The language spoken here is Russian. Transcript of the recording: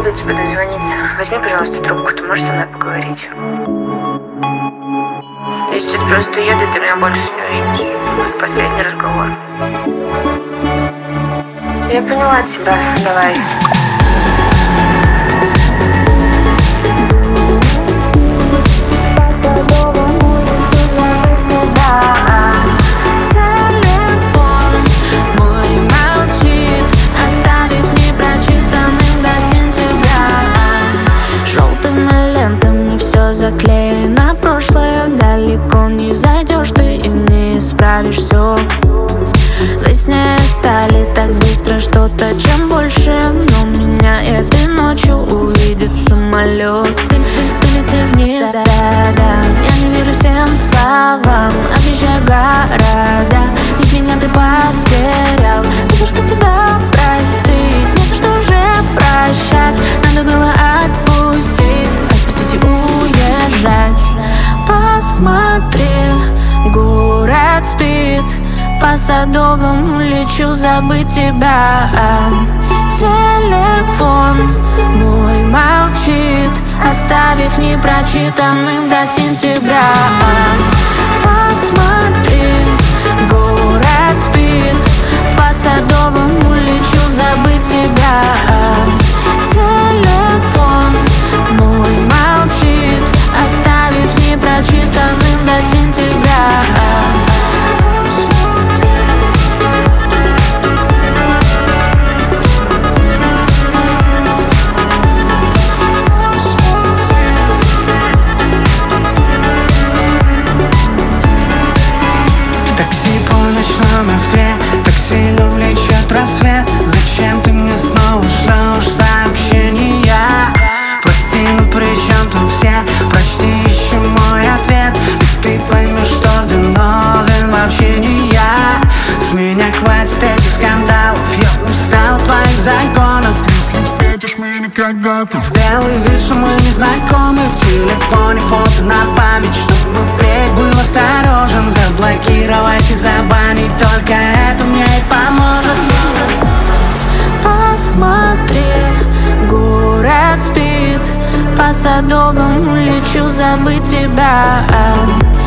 могу до тебя дозвониться. Возьми, пожалуйста, трубку, ты можешь со мной поговорить. Я сейчас просто уеду, и ты меня больше не увидишь. Это последний разговор. Я поняла тебя, давай. Заклеено прошлое, далеко не зайдешь ты и не исправишь все. Вы с ней стали так быстро что-то, чем больше. Но меня этой ночью увидит самолет. Ты лети вниз, да-да. Я не верю всем словам, объезжай города. Ведь меня ты потерял. Не то, что тебя простить, не то, что уже прощать. Надо было отпустить и уезжать. Посмотри, город спит, по Садовому лечу забыть тебя. Телефон мой молчит, оставив непрочитанным до сентября. Посмотри, город спит, по Садовому лечу забыть тебя. Телефон мой молчит, оставив непрочитанным до сентября. Такси по ночной Москве, так сильно влечет рассвет. Зачем ты мне снова шлешь сообщения? Прости, ну при чем тут все? Прочти еще мой ответ, и ты поймешь, что виновен вообще не я. С меня хватит этих скандалов, я устал от твоих загонов. Если встретишь меня когда-то, сделай вид, что мы не знакомы. В телефоне фото на память, чтобы впредь был осторожен. Заблокировать и забанить, только это мне и поможет. Посмотри, город спит, по Садовому лечу забыть тебя.